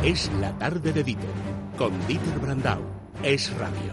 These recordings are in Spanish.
Es la tarde de Dieter, con Dieter Brandau. Es radio.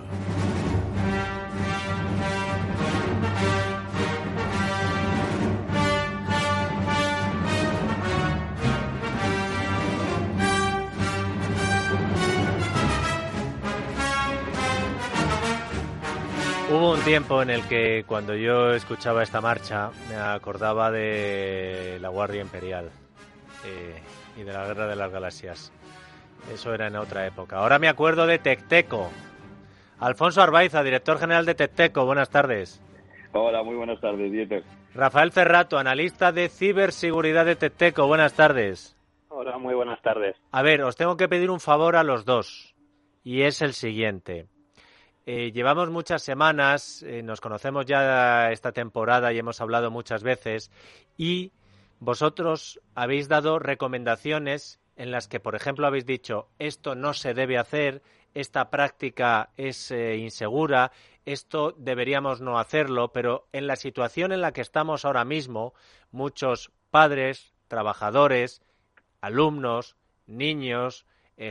Hubo un tiempo en el que cuando yo escuchaba esta marcha me acordaba de la Guardia Imperial y de la Guerra de las Galaxias. Eso era en otra época. Ahora me acuerdo de Tecteco. Alfonso Arbaiza, director general de Tecteco. Buenas tardes. Hola, muy buenas tardes, Dieter. Rafael Cerrato, analista de ciberseguridad de Tecteco. Buenas tardes. Hola, muy buenas tardes. A ver, os tengo que pedir un favor a los dos. Y es el siguiente. Llevamos muchas semanas, nos conocemos ya esta temporada y hemos hablado muchas veces, y vosotros habéis dado recomendaciones en las que, por ejemplo, habéis dicho esto no se debe hacer, esta práctica es insegura, esto deberíamos no hacerlo, pero en la situación en la que estamos ahora mismo, muchos padres, trabajadores, alumnos, niños,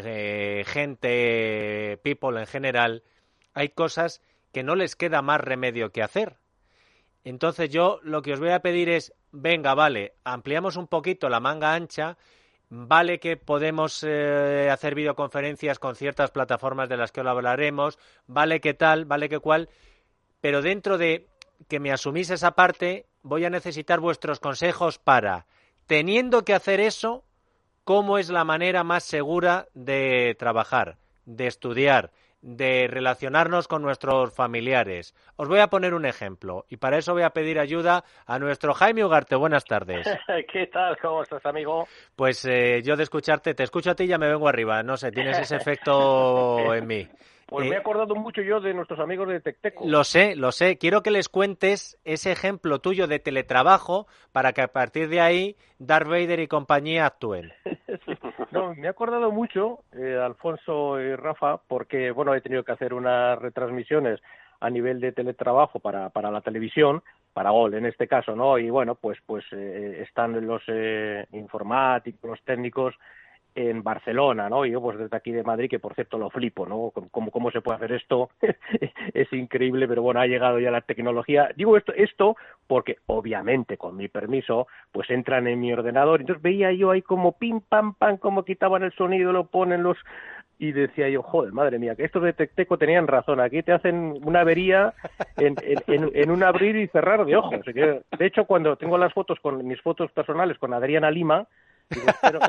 gente, people en general, hay cosas que no les queda más remedio que hacer. Entonces yo lo que os voy a pedir es, venga, vale, ampliamos un poquito la manga ancha, vale que podemos hacer videoconferencias con ciertas plataformas de las que ahora hablaremos, vale que tal, vale que cual, pero dentro de que me asumís esa parte, voy a necesitar vuestros consejos para, teniendo que hacer eso, cómo es la manera más segura de trabajar, de estudiar, de relacionarnos con nuestros familiares. Os voy a poner un ejemplo y para eso voy a pedir ayuda a nuestro Jaime Ugarte. Buenas tardes. ¿Qué tal? ¿Cómo estás, amigo? Pues yo de escucharte, te escucho a ti y ya me vengo arriba. No sé, tienes ese efecto en mí. Pues me he acordado mucho yo de nuestros amigos de Tecteco. Lo sé. Quiero que les cuentes ese ejemplo tuyo de teletrabajo para que a partir de ahí Darth Vader y compañía actúen. Sí. No, me he acordado mucho, Alfonso y Rafa, porque bueno, he tenido que hacer unas retransmisiones a nivel de teletrabajo para la televisión, para Gol en este caso, ¿no? Y bueno, pues están los informáticos, los técnicos en Barcelona, ¿no? Y yo pues desde aquí de Madrid, que por cierto lo flipo, ¿no? ¿Cómo se puede hacer esto? Es increíble, pero bueno, ha llegado ya la tecnología. Digo esto porque obviamente con mi permiso pues entran en mi ordenador, entonces veía yo ahí como pim pam pam, como quitaban el sonido, lo ponen los... Y decía yo, joder, madre mía, que estos de Tecteco tenían razón, aquí te hacen una avería en un abrir y cerrar de ojos. De hecho, cuando tengo las fotos, con mis fotos personales con Adriana Lima, digo,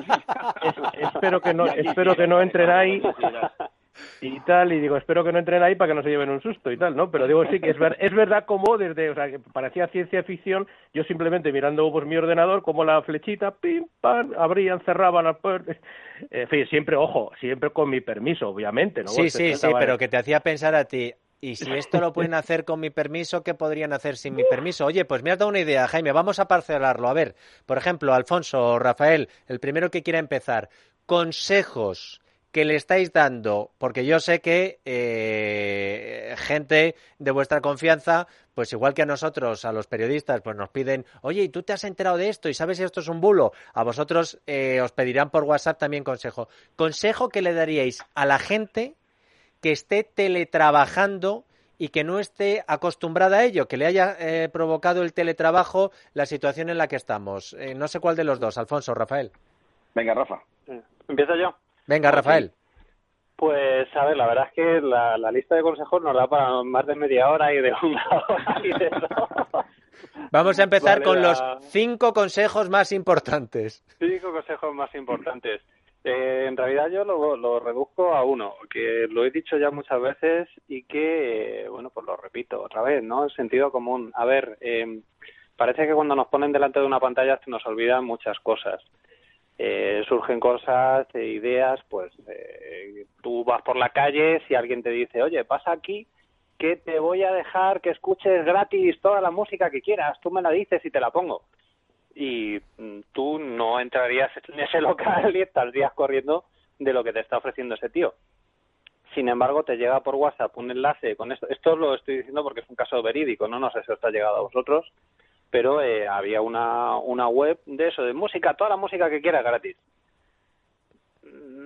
espero que no entren ahí y tal, y digo, espero que no entren ahí para que no se lleven un susto y tal, ¿no? Pero digo, sí, que es verdad como desde, o sea, que parecía ciencia ficción, yo simplemente mirando pues mi ordenador, como la flechita, pim, pam, abrían, cerraban las puertas, en fin, siempre con mi permiso, obviamente, ¿no? Sí, pero que te hacía pensar a ti, y si esto lo pueden hacer con mi permiso, ¿qué podrían hacer sin mi permiso? Oye, pues me has dado una idea, Jaime, vamos a parcelarlo. A ver, por ejemplo, Alfonso o Rafael, el primero que quiera empezar, consejos que le estáis dando, porque yo sé que gente de vuestra confianza, pues igual que a nosotros, a los periodistas, pues nos piden, oye, ¿y tú te has enterado de esto? ¿Y sabes si esto es un bulo? A vosotros os pedirán por WhatsApp también consejo. Consejo que le daríais a la gente que esté teletrabajando y que no esté acostumbrada a ello, que le haya provocado el teletrabajo la situación en la que estamos. No sé cuál de los dos, Alfonso o Rafael. Venga, Rafa. ¿Empiezo yo? Venga, Rafael. Pues, a ver, la verdad es que la lista de consejos nos da para más de media hora y de una hora y de eso. Vamos a empezar con los 5 consejos más importantes. 5 consejos más importantes. En realidad yo lo reduzco a uno, que lo he dicho ya muchas veces y que, bueno, pues lo repito otra vez, ¿no? El sentido común. A ver, parece que cuando nos ponen delante de una pantalla se nos olvidan muchas cosas. Surgen cosas, ideas, pues tú vas por la calle, si alguien te dice, oye, pasa aquí, que te voy a dejar que escuches gratis toda la música que quieras, tú me la dices y te la pongo. Y tú no entrarías en ese local y estarías corriendo de lo que te está ofreciendo ese tío. Sin embargo, te llega por WhatsApp un enlace con esto. Esto lo estoy diciendo porque es un caso verídico, no sé si os ha llegado a vosotros, pero había una web de eso, de música, toda la música que quieras gratis.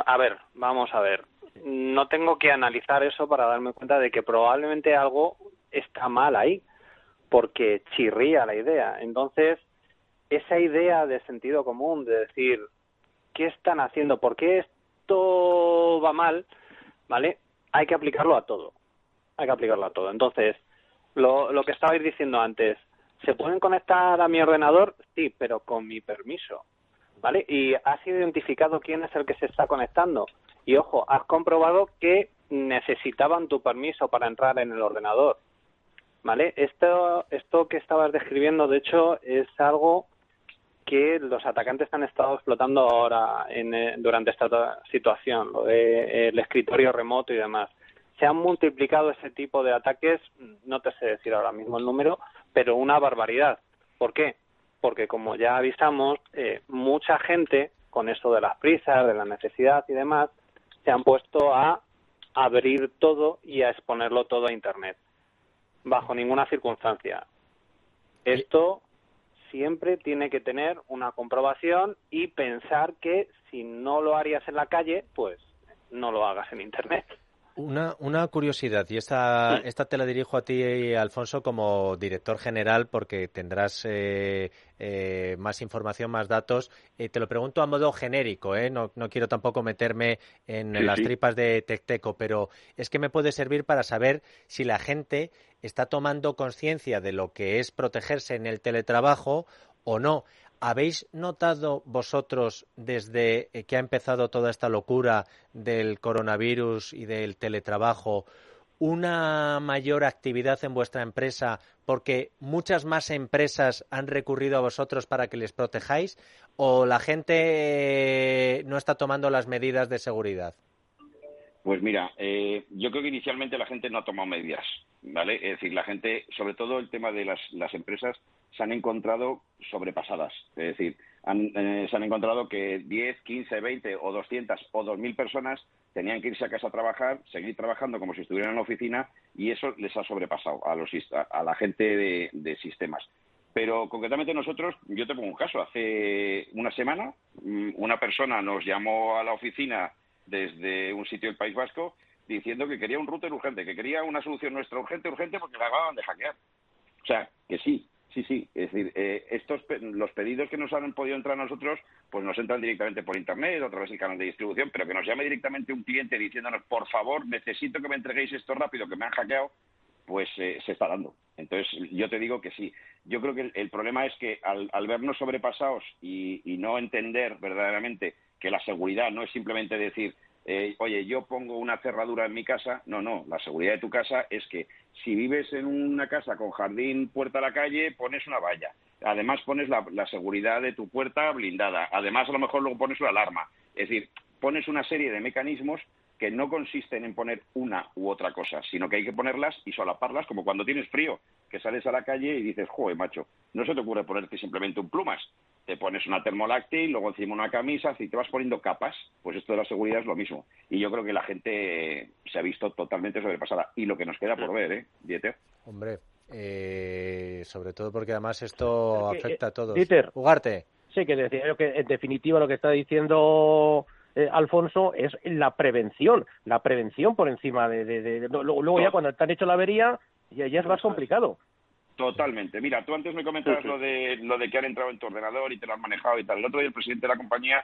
A ver, vamos a ver. No tengo que analizar eso para darme cuenta de que probablemente algo está mal ahí, porque chirría la idea. Entonces, esa idea de sentido común, de decir, ¿qué están haciendo? ¿Por qué esto va mal? ¿Vale? Hay que aplicarlo a todo. Hay que aplicarlo a todo. Entonces, lo que estabais diciendo antes, ¿se pueden conectar a mi ordenador? Sí, pero con mi permiso. ¿Vale? Y has identificado quién es el que se está conectando. Y ojo, has comprobado que necesitaban tu permiso para entrar en el ordenador. ¿Vale? Esto que estabas describiendo, de hecho, es algo que los atacantes han estado explotando ahora durante esta situación, lo del escritorio remoto y demás. Se han multiplicado ese tipo de ataques, no te sé decir ahora mismo el número, pero una barbaridad. ¿Por qué? Porque como ya avisamos, mucha gente, con esto de las prisas, de la necesidad y demás, se han puesto a abrir todo y a exponerlo todo a Internet. Bajo ninguna circunstancia. Esto siempre tiene que tener una comprobación y pensar que si no lo harías en la calle, pues no lo hagas en Internet. Una curiosidad, y esta te la dirijo a ti, Alfonso, como director general, porque tendrás más información, más datos. Te lo pregunto a modo genérico, no quiero tampoco meterme en las tripas de Tecteco, pero es que me puede servir para saber si la gente está tomando conciencia de lo que es protegerse en el teletrabajo o no. ¿Habéis notado vosotros, desde que ha empezado toda esta locura del coronavirus y del teletrabajo, una mayor actividad en vuestra empresa porque muchas más empresas han recurrido a vosotros para que les protejáis, o la gente no está tomando las medidas de seguridad? Pues mira, yo creo que inicialmente la gente no ha tomado medidas, ¿vale? Es decir, la gente, sobre todo el tema de las empresas, se han encontrado sobrepasadas. Es decir, se han encontrado que 10, 15, 20 o 200 o 2.000 personas tenían que irse a casa a trabajar, seguir trabajando como si estuvieran en la oficina, y eso les ha sobrepasado a la gente de sistemas. Pero concretamente nosotros, yo te pongo un caso. Hace una semana una persona nos llamó a la oficina desde un sitio del País Vasco diciendo que quería un router urgente, que quería una solución nuestra urgente porque la acababan de hackear. O sea, que sí. Es decir, los pedidos que nos han podido entrar a nosotros, pues nos entran directamente por Internet, a través del canal de distribución, pero que nos llame directamente un cliente diciéndonos, por favor, necesito que me entreguéis esto rápido, que me han hackeado, pues se está dando. Entonces, yo te digo que sí. Yo creo que el problema es que al vernos sobrepasados y no entender verdaderamente que la seguridad no es simplemente decir, oye, yo pongo una cerradura en mi casa. No, la seguridad de tu casa es que si vives en una casa con jardín, puerta a la calle, pones una valla. Además pones la seguridad de tu puerta blindada. Además, a lo mejor luego pones una alarma. Es decir, pones una serie de mecanismos que no consisten en poner una u otra cosa, sino que hay que ponerlas y solaparlas, como cuando tienes frío, que sales a la calle y dices, joder, macho, no se te ocurre ponerte simplemente un plumas. Te pones una termoláctil, luego encima una camisa, y te vas poniendo capas. Pues esto de la seguridad es lo mismo. Y yo creo que la gente se ha visto totalmente sobrepasada. Y lo que nos queda por ver, Dieter. Hombre, sobre todo porque además esto afecta a todos. Dieter, Ugarte. Sí, que decía yo que en definitiva lo que está diciendo Alfonso es la prevención por encima de luego ya cuando te han hecho la avería ya es más complicado. Totalmente. Mira, tú antes me comentabas lo de que han entrado en tu ordenador y te lo han manejado y tal. El otro día el presidente de la compañía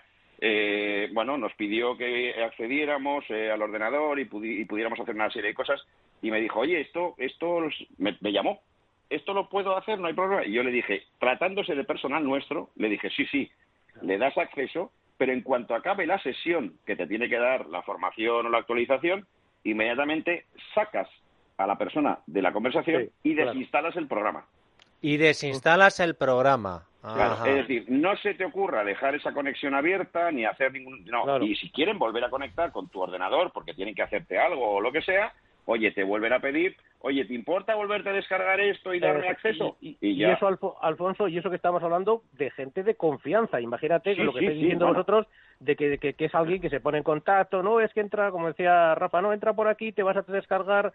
nos pidió que accediéramos al ordenador y pudiéramos hacer una serie de cosas, y me dijo, oye, esto me llamó, ¿esto lo puedo hacer? No hay problema. Y yo le dije, tratándose de personal nuestro, le dije, sí, le das acceso, pero en cuanto acabe la sesión que te tiene que dar la formación o la actualización, inmediatamente sacas a la persona de la conversación y desinstalas el programa. Y desinstalas el programa. Claro, es decir, no se te ocurra dejar esa conexión abierta ni hacer ningún... No, claro. Y si quieren volver a conectar con tu ordenador porque tienen que hacerte algo o lo que sea, oye, te vuelven a pedir, oye, ¿te importa volverte a descargar esto y darme acceso? Y ya. Y eso, Alfonso, y eso que estamos hablando de gente de confianza. Imagínate lo que estáis diciendo vosotros, de que es alguien que se pone en contacto, no, es que entra, como decía Rafa, no, entra por aquí, te vas a descargar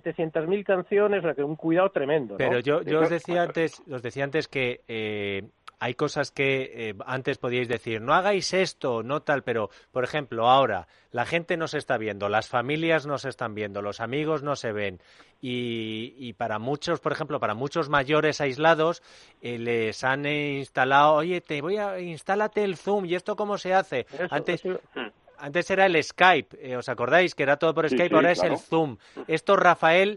700.000 canciones, o sea, que un cuidado tremendo, ¿no? Pero yo os decía antes que hay cosas que antes podíais decir, no hagáis esto, no tal, pero, por ejemplo, ahora la gente no se está viendo, las familias no se están viendo, los amigos no se ven, y para muchos, por ejemplo, para muchos mayores aislados, les han instalado, oye, instálate el Zoom, ¿y esto cómo se hace? Antes era el Skype, ¿os acordáis? Que era todo por Skype, ahora es el Zoom. Esto, Rafael,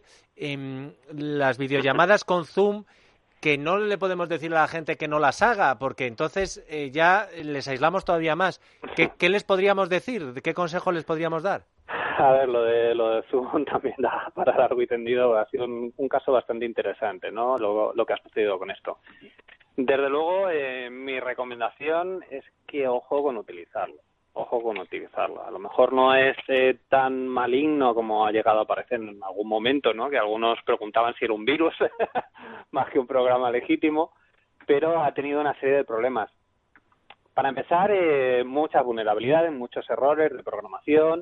las videollamadas con Zoom, que no le podemos decir a la gente que no las haga, porque entonces ya les aislamos todavía más. ¿Qué les podríamos decir? ¿Qué consejo les podríamos dar? A ver, lo de Zoom también da para largo y tendido. Ha sido un caso bastante interesante, ¿no? Lo que ha sucedido con esto. Desde luego, mi recomendación es que ojo con utilizarlo. Ojo con utilizarlo. A lo mejor no es tan maligno como ha llegado a parecer en algún momento, ¿no? Que algunos preguntaban si era un virus más que un programa legítimo, pero ha tenido una serie de problemas. Para empezar, muchas vulnerabilidades, muchos errores de programación.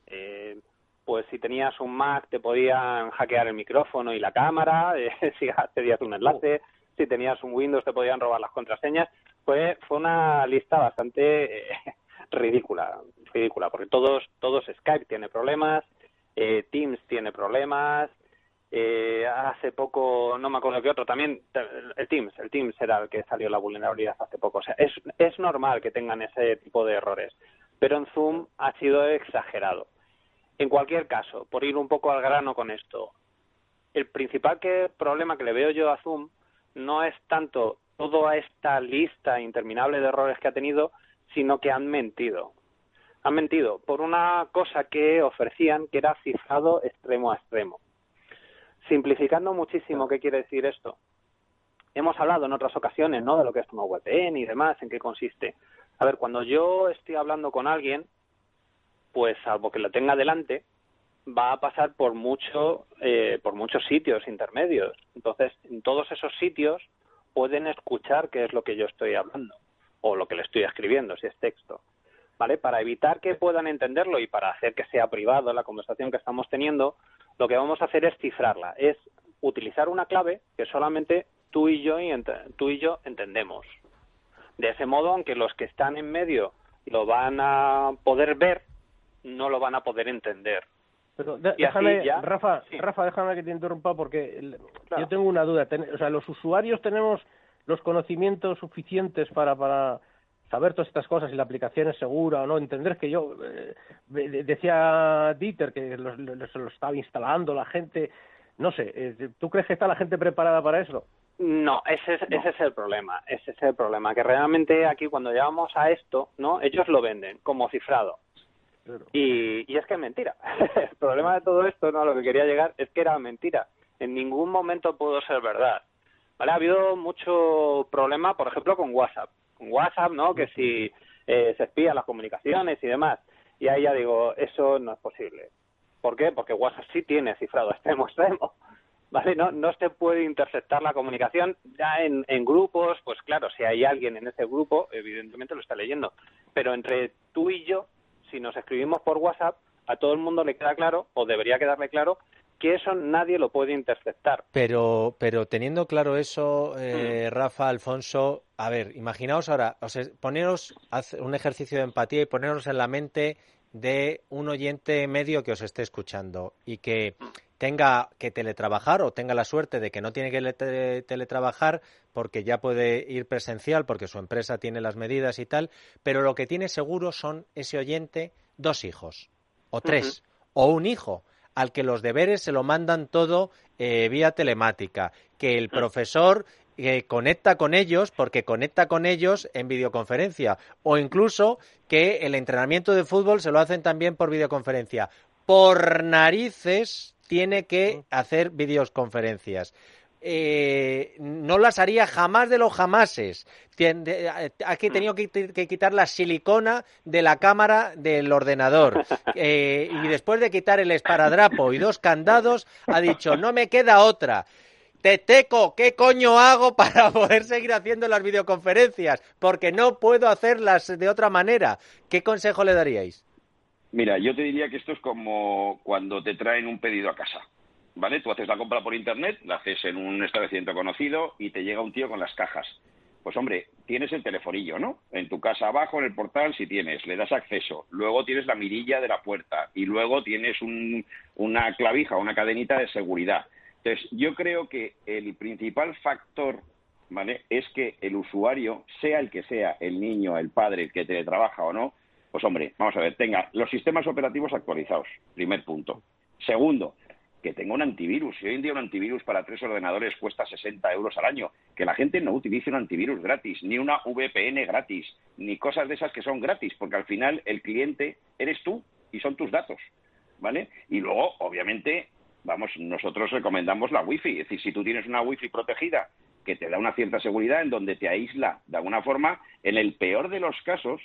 Pues si tenías un Mac te podían hackear el micrófono y la cámara, si accedías a un enlace. Si tenías un Windows te podían robar las contraseñas. Fue una lista bastante ridícula, porque todos Skype tiene problemas, Teams tiene problemas, hace poco, no me acuerdo qué otro, también el Teams era el que salió la vulnerabilidad hace poco. O sea, es normal que tengan ese tipo de errores, pero en Zoom ha sido exagerado. En cualquier caso, por ir un poco al grano con esto, el principal problema que le veo yo a Zoom no es tanto toda esta lista interminable de errores que ha tenido, sino que han mentido. Han mentido por una cosa que ofrecían, que era cifrado extremo a extremo. Simplificando muchísimo, ¿qué quiere decir esto? Hemos hablado en otras ocasiones, ¿no?, de lo que es una VPN y demás, en qué consiste. A ver, cuando yo estoy hablando con alguien, pues salvo que lo tenga delante, va a pasar por muchos sitios intermedios. Entonces, en todos esos sitios pueden escuchar qué es lo que yo estoy hablando o lo que le estoy escribiendo, si es texto, ¿vale? Para evitar que puedan entenderlo y para hacer que sea privado la conversación que estamos teniendo, lo que vamos a hacer es cifrarla, es utilizar una clave que solamente tú y yo entendemos. De ese modo, aunque los que están en medio lo van a poder ver, no lo van a poder entender. Pero déjame, Rafa, déjame que te interrumpa porque yo tengo una duda. O sea, los usuarios tenemos los conocimientos suficientes para saber todas estas cosas, si la aplicación es segura o no. Entender que yo decía Dieter que se lo estaba instalando la gente. No sé, ¿tú crees que está la gente preparada para eso? No, ese es el problema. Ese es el problema, que realmente aquí cuando llegamos a esto, ¿no?, ellos lo venden como cifrado. Claro. Y es que es mentira. El problema de todo esto, ¿no?, a lo que quería llegar, es que era mentira. En ningún momento pudo ser verdad. ¿Vale? Ha habido mucho problema, por ejemplo, con WhatsApp. Con WhatsApp, ¿no?, que si se espían las comunicaciones y demás. Y ahí ya digo, eso no es posible. ¿Por qué? Porque WhatsApp sí tiene cifrado extremo. ¿Vale? No se puede interceptar la comunicación. Ya en grupos, pues claro, si hay alguien en ese grupo, evidentemente lo está leyendo. Pero entre tú y yo, si nos escribimos por WhatsApp, a todo el mundo le queda claro, o debería quedarle claro, que eso nadie lo puede interceptar. Pero teniendo claro eso, Rafa, Alfonso, a ver, imaginaos ahora, poneros un ejercicio de empatía y poneros en la mente de un oyente medio que os esté escuchando y que tenga que teletrabajar o tenga la suerte de que no tiene que teletrabajar porque ya puede ir presencial porque su empresa tiene las medidas y tal, pero lo que tiene seguro son ese oyente 2 hijos o 3 o un hijo al que los deberes se lo mandan todo vía telemática, que el profesor conecta con ellos porque conecta con ellos en videoconferencia o incluso que el entrenamiento de fútbol se lo hacen también por videoconferencia. Por narices tiene que hacer videoconferencias. No las haría jamás de los jamases. Aquí he tenido que quitar la silicona de la cámara del ordenador y después de quitar el esparadrapo y 2 candados ha dicho, no me queda otra. Teteco, ¿qué coño hago para poder seguir haciendo las videoconferencias? Porque no puedo hacerlas de otra manera. ¿Qué consejo le daríais? Mira, yo te diría que esto es como cuando te traen un pedido a casa, ¿vale? Tú haces la compra por internet, la haces en un establecimiento conocido y te llega un tío con las cajas. Pues hombre, tienes el telefonillo, ¿no? En tu casa abajo, en el portal, si tienes, le das acceso. Luego tienes la mirilla de la puerta y luego tienes una clavija, una cadenita de seguridad. Entonces, yo creo que el principal factor, ¿vale?, es que el usuario, sea el que sea, el niño, el padre, el que teletrabaja o no, pues hombre, vamos a ver, tenga los sistemas operativos actualizados, primer punto. Segundo, que tenga un antivirus. Si hoy en día un antivirus para 3 ordenadores cuesta 60 euros al año, que la gente no utilice un antivirus gratis, ni una VPN gratis, ni cosas de esas que son gratis, porque al final el cliente eres tú y son tus datos, ¿vale? Y luego, obviamente, nosotros recomendamos la Wi-Fi. Es decir, si tú tienes una Wi-Fi protegida que te da una cierta seguridad, en donde te aísla de alguna forma, en el peor de los casos,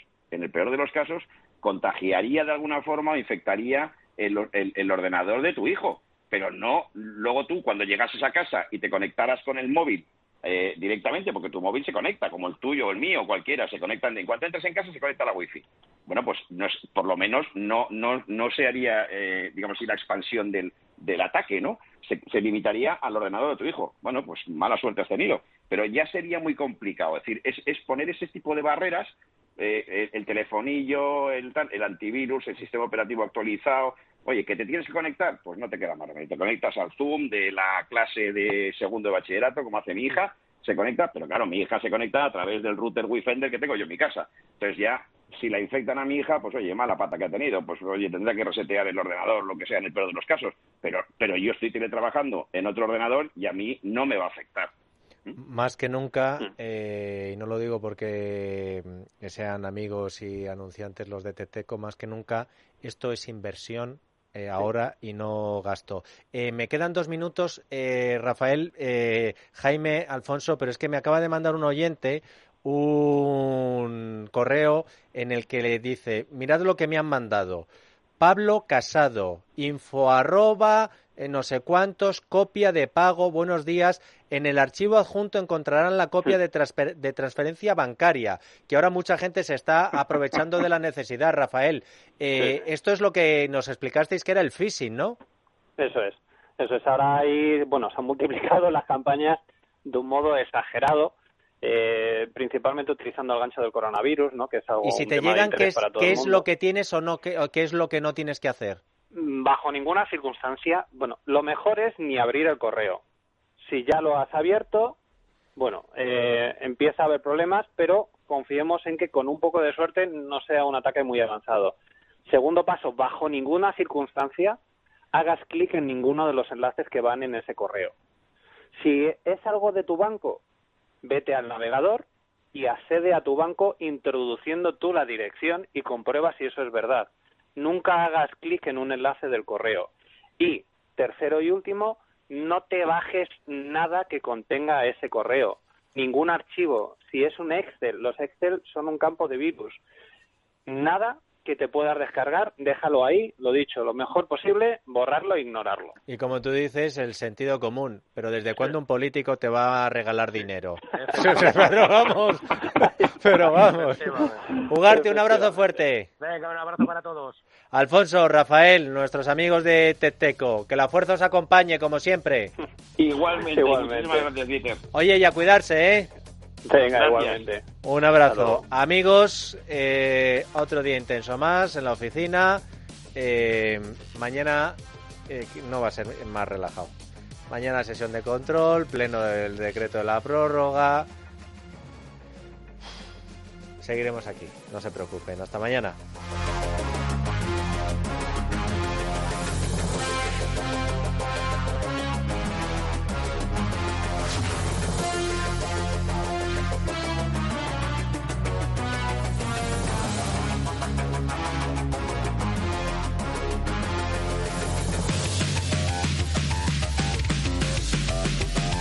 contagiaría de alguna forma o infectaría el ordenador de tu hijo. Pero no luego tú, cuando llegases a casa y te conectaras con el móvil directamente, porque tu móvil se conecta, como el tuyo o el mío, cualquiera, se conectan. En cuanto entres en casa, se conecta a la Wi-Fi. Bueno, pues por lo menos no se haría, digamos así, la expansión del ataque, ¿no? Se limitaría al ordenador de tu hijo. Bueno, pues mala suerte has tenido. Pero ya sería muy complicado. Es decir, es poner ese tipo de barreras, el telefonillo, el antivirus, el sistema operativo actualizado. Oye, ¿que te tienes que conectar? Pues no te queda más remedio. Te conectas al Zoom de la clase de segundo de bachillerato, como hace mi hija, se conecta, pero claro, mi hija se conecta a través del router Wi-Fi que tengo yo en mi casa. Entonces ya, si la infectan a mi hija, pues oye, mala pata que ha tenido, pues oye, tendrá que resetear el ordenador, lo que sea, en el peor de los casos. Pero yo estoy teletrabajando en otro ordenador y a mí no me va a afectar. Más que nunca, y no lo digo porque sean amigos y anunciantes los de Teteco, más que nunca, esto es inversión ahora y no gasto. Me quedan 2 minutos, Rafael, Jaime, Alfonso, pero es que me acaba de mandar un oyente un correo en el que le dice, mirad lo que me han mandado. Pablo Casado, info @ no sé cuántos, copia de pago, buenos días. En el archivo adjunto encontrarán la copia de transferencia bancaria, que ahora mucha gente se está aprovechando de la necesidad, Rafael. Esto es lo que nos explicasteis que era el phishing, ¿no? Eso es. Ahora se han multiplicado las campañas de un modo exagerado, principalmente utilizando el gancho del coronavirus, ¿no? Que es algo, y si te llegan, ¿qué es lo que tienes o no, qué es lo que no tienes que hacer? Bajo ninguna circunstancia, lo mejor es ni abrir el correo. Si ya lo has abierto, empieza a haber problemas, pero confiemos en que con un poco de suerte no sea un ataque muy avanzado. Segundo paso, bajo ninguna circunstancia hagas clic en ninguno de los enlaces que van en ese correo. Si es algo de tu banco, vete al navegador y accede a tu banco introduciendo tú la dirección y comprueba si eso es verdad. Nunca hagas clic en un enlace del correo. Y, tercero y último, no te bajes nada que contenga ese correo. Ningún archivo. Si es un Excel, los Excel son un campo de virus. Nada que te puedas descargar, déjalo ahí, lo dicho, lo mejor posible, borrarlo e ignorarlo. Y como tú dices, el sentido común. Pero ¿desde cuándo un político te va a regalar dinero? Pero vamos. Ugarte, un abrazo fuerte. Venga, un abrazo para todos. Alfonso, Rafael, nuestros amigos de Teteco, que la fuerza os acompañe, como siempre. Igualmente. Muchísimas gracias, Dieter. Oye, y a cuidarse, ¿eh? Venga, igualmente. Un abrazo. Amigos, otro día intenso más en la oficina. Mañana no va a ser más relajado. Mañana sesión de control, pleno del decreto de la prórroga. Seguiremos aquí, no se preocupen. Hasta mañana.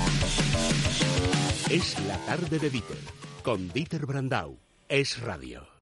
Es la tarde de Dieter, con Dieter Brandau. Es radio.